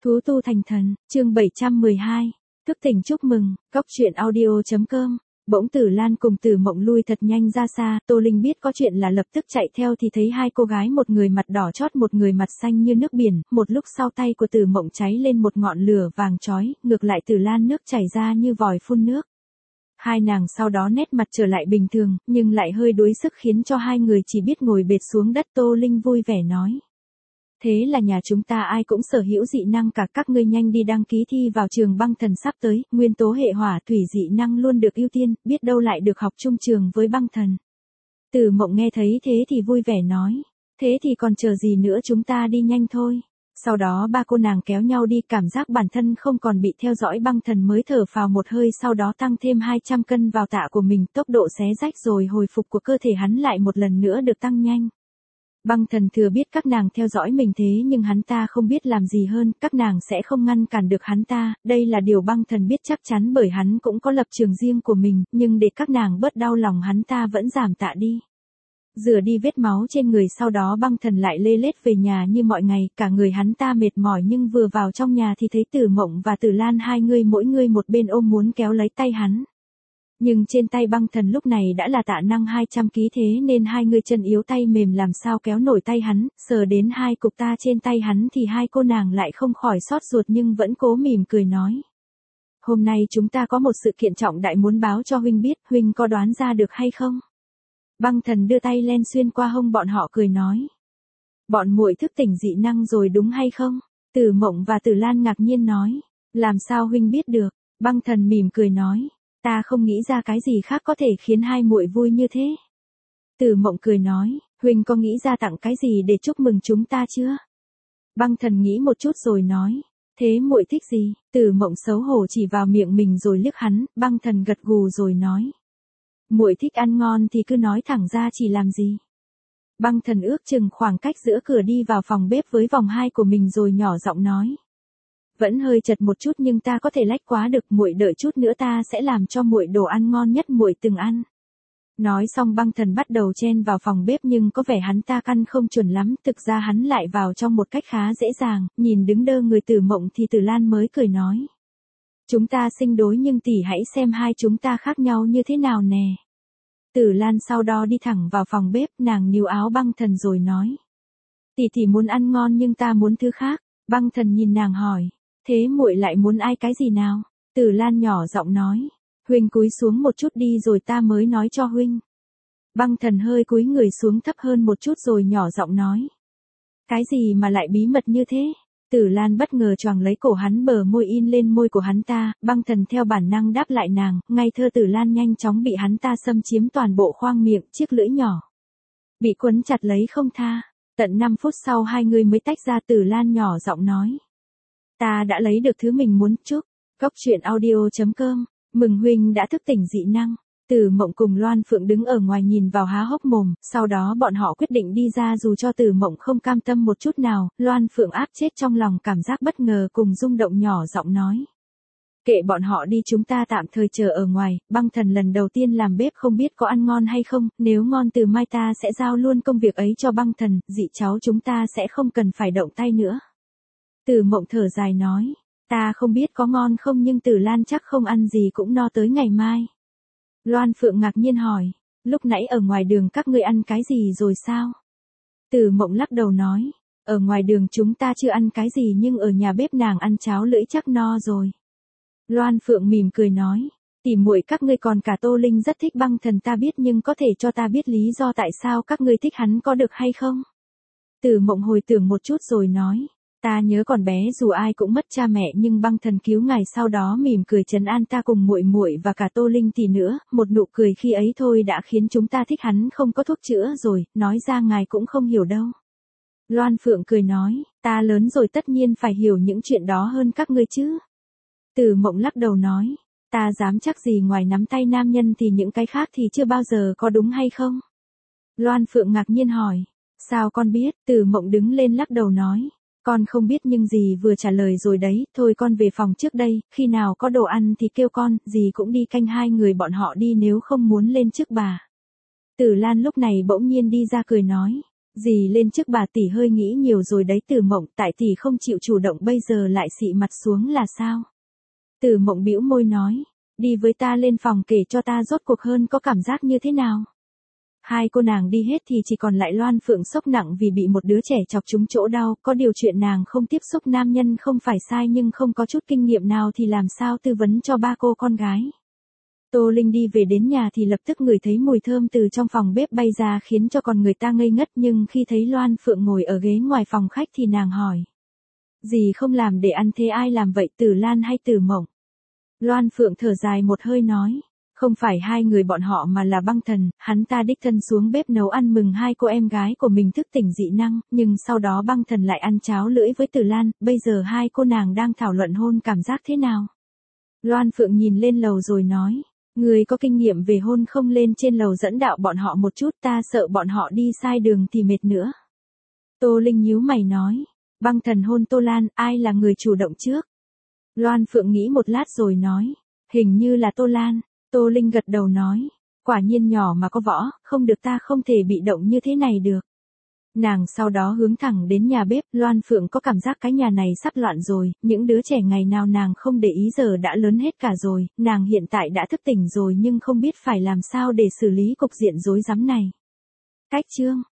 Thú tu thành thần, chương 712. Thức tỉnh chúc mừng, góc truyện audio.com. Bỗng Tử Lan cùng Tử Mộng lui thật nhanh ra xa, Tô Linh biết có chuyện là lập tức chạy theo thì thấy hai cô gái, một người mặt đỏ chót một người mặt xanh như nước biển, một lúc sau tay của Tử Mộng cháy lên một ngọn lửa vàng chói, ngược lại Tử Lan nước chảy ra như vòi phun nước. Hai nàng sau đó nét mặt trở lại bình thường, nhưng lại hơi đuối sức khiến cho hai người chỉ biết ngồi bệt xuống đất. Tô Linh vui vẻ nói. Thế là nhà chúng ta ai cũng sở hữu dị năng cả, các ngươi nhanh đi đăng ký thi vào trường băng thần sắp tới, nguyên tố hệ hỏa thủy dị năng luôn được ưu tiên, biết đâu lại được học chung trường với băng thần. Tử Mộng nghe thấy thế thì vui vẻ nói, thế thì còn chờ gì nữa, chúng ta đi nhanh thôi. Sau đó ba cô nàng kéo nhau đi, cảm giác bản thân không còn bị theo dõi. Băng thần mới thở phào một hơi, sau đó tăng thêm 200 cân vào tạ của mình, tốc độ xé rách rồi hồi phục của cơ thể hắn lại một lần nữa được tăng nhanh. Băng thần thừa biết các nàng theo dõi mình, thế nhưng hắn ta không biết làm gì hơn, các nàng sẽ không ngăn cản được hắn ta, đây là điều băng thần biết chắc chắn bởi hắn cũng có lập trường riêng của mình, nhưng để các nàng bớt đau lòng hắn ta vẫn giảm tạ đi. Rửa đi vết máu trên người, sau đó băng thần lại lê lết về nhà như mọi ngày, cả người hắn ta mệt mỏi nhưng vừa vào trong nhà thì thấy Tử Mộng và Tử Lan hai người mỗi người một bên ôm muốn kéo lấy tay hắn. Nhưng trên tay băng thần lúc này đã là tạ năng 200 kg, thế nên hai người chân yếu tay mềm làm sao kéo nổi tay hắn, sờ đến hai cục ta trên tay hắn thì hai cô nàng lại không khỏi xót ruột nhưng vẫn cố mỉm cười nói. Hôm nay chúng ta có một sự kiện trọng đại muốn báo cho huynh biết, huynh có đoán ra được hay không? Băng thần đưa tay len xuyên qua hông bọn họ cười nói. Bọn muội thức tỉnh dị năng rồi đúng hay không? Tử Mộng và Tử Lan ngạc nhiên nói. Làm sao huynh biết được? Băng thần mỉm cười nói. Ta không nghĩ ra cái gì khác có thể khiến hai muội vui như thế. Tử Mộng cười nói, huynh có nghĩ ra tặng cái gì để chúc mừng chúng ta chưa? Băng thần nghĩ một chút rồi nói, thế muội thích gì? Tử Mộng xấu hổ chỉ vào miệng mình rồi liếc hắn, băng thần gật gù rồi nói. Muội thích ăn ngon thì cứ nói thẳng ra, chỉ làm gì? Băng thần ước chừng khoảng cách giữa cửa đi vào phòng bếp với vòng hai của mình rồi nhỏ giọng nói. Vẫn hơi chật một chút nhưng ta có thể lách quá được, muội đợi chút nữa ta sẽ làm cho muội đồ ăn ngon nhất muội từng ăn. Nói xong băng thần bắt đầu chen vào phòng bếp nhưng có vẻ hắn ta căn không chuẩn lắm, thực ra hắn lại vào trong một cách khá dễ dàng, nhìn đứng đơ người Tử Mộng thì Tử Lan mới cười nói. Chúng ta sinh đối nhưng tỷ hãy xem hai chúng ta khác nhau như thế nào nè. Tử Lan sau đó đi thẳng vào phòng bếp, nàng níu áo băng thần rồi nói. Tỷ muốn ăn ngon nhưng ta muốn thứ khác. Băng thần nhìn nàng hỏi. Thế muội lại muốn ai cái gì nào? Tử Lan nhỏ giọng nói. Huynh cúi xuống một chút đi rồi ta mới nói cho huynh. Băng thần hơi cúi người xuống thấp hơn một chút rồi nhỏ giọng nói. Cái gì mà lại bí mật như thế? Tử Lan bất ngờ choàng lấy cổ hắn, bờ môi in lên môi của hắn ta, băng thần theo bản năng đáp lại nàng, ngây thơ Tử Lan nhanh chóng bị hắn ta xâm chiếm toàn bộ khoang miệng, chiếc lưỡi nhỏ bị quấn chặt lấy không tha. Tận 5 phút sau hai người mới tách ra. Tử Lan nhỏ giọng nói. Ta đã lấy được thứ mình muốn, chúc. Góc truyện audio.com. Mừng huynh đã thức tỉnh dị năng. Tử Mộng cùng Loan Phượng đứng ở ngoài nhìn vào há hốc mồm, sau đó bọn họ quyết định đi ra dù cho Tử Mộng không cam tâm một chút nào. Loan Phượng áp chết trong lòng cảm giác bất ngờ cùng rung động, nhỏ giọng nói. Kệ bọn họ đi, chúng ta tạm thời chờ ở ngoài, băng thần lần đầu tiên làm bếp không biết có ăn ngon hay không, nếu ngon từ mai ta sẽ giao luôn công việc ấy cho băng thần, dị cháu chúng ta sẽ không cần phải động tay nữa. Tử Mộng thở dài nói, ta không biết có ngon không nhưng Tử Lan chắc không ăn gì cũng no tới ngày mai. Loan Phượng ngạc nhiên hỏi, lúc nãy ở ngoài đường các ngươi ăn cái gì rồi sao? Tử Mộng lắc đầu nói, ở ngoài đường chúng ta chưa ăn cái gì nhưng ở nhà bếp nàng ăn cháo lưỡi chắc no rồi. Loan Phượng mỉm cười nói, tỉ muội các ngươi còn cả Tô Linh rất thích băng thần ta biết, nhưng có thể cho ta biết lý do tại sao các ngươi thích hắn có được hay không? Tử Mộng hồi tưởng một chút rồi nói, ta nhớ còn bé dù ai cũng mất cha mẹ nhưng băng thần cứu ngài, sau đó mỉm cười trấn an ta cùng muội muội và cả Tô Linh tỷ nữa, một nụ cười khi ấy thôi đã khiến chúng ta thích hắn, không có thuốc chữa rồi, nói ra ngài cũng không hiểu đâu. Loan Phượng cười nói, ta lớn rồi tất nhiên phải hiểu những chuyện đó hơn các ngươi chứ. Tử Mộng lắc đầu nói, ta dám chắc gì ngoài nắm tay nam nhân thì những cái khác thì chưa bao giờ có, đúng hay không? Loan Phượng ngạc nhiên hỏi, sao con biết? Tử Mộng đứng lên lắc đầu nói, con không biết nhưng dì vừa trả lời rồi đấy, thôi con về phòng trước đây, khi nào có đồ ăn thì kêu con, dì cũng đi canh hai người bọn họ đi nếu không muốn lên trước bà. Tử Lan lúc này bỗng nhiên đi ra cười nói, Dì lên trước bà tỷ hơi nghĩ nhiều rồi đấy Từ Mộng, tại tỷ không chịu chủ động bây giờ lại xị mặt xuống là sao? Từ Mộng bĩu môi nói, đi với ta lên phòng kể cho ta rốt cuộc hơn có cảm giác như thế nào. Hai cô nàng đi hết thì chỉ còn lại Loan Phượng sốc nặng vì bị một đứa trẻ chọc trúng chỗ đau, có điều chuyện nàng không tiếp xúc nam nhân không phải sai nhưng không có chút kinh nghiệm nào thì làm sao tư vấn cho ba cô con gái. Tô Linh đi về đến nhà thì lập tức ngửi thấy mùi thơm từ trong phòng bếp bay ra khiến cho con người ta ngây ngất, nhưng khi thấy Loan Phượng ngồi ở ghế ngoài phòng khách thì nàng hỏi. Dì không làm để ăn thế ai làm vậy, Tử Lan hay Từ Mộng? Loan Phượng thở dài một hơi nói. Không phải hai người bọn họ mà là Băng Thần, hắn ta đích thân xuống bếp nấu ăn mừng hai cô em gái của mình thức tỉnh dị năng, nhưng sau đó Băng Thần lại ăn cháo lưỡi với Tử Lan, bây giờ hai cô nàng đang thảo luận hôn cảm giác thế nào. Loan Phượng nhìn lên lầu rồi nói. Người có kinh nghiệm về hôn không lên trên lầu dẫn đạo bọn họ một chút, ta sợ bọn họ đi sai đường thì mệt nữa. Tô Linh nhíu mày nói. Băng Thần hôn Tô Lan, ai là người chủ động trước? Loan Phượng nghĩ một lát rồi nói. Hình như là Tô Lan. Tô Linh gật đầu nói. Quả nhiên nhỏ mà có võ, không được, ta không thể bị động như thế này được. Nàng sau đó hướng thẳng đến nhà bếp, Loan Phượng có cảm giác cái nhà này sắp loạn rồi, những đứa trẻ ngày nào nàng không để ý giờ đã lớn hết cả rồi, nàng hiện tại đã thức tỉnh rồi nhưng không biết phải làm sao để xử lý cục diện rối rắm này. Cách chương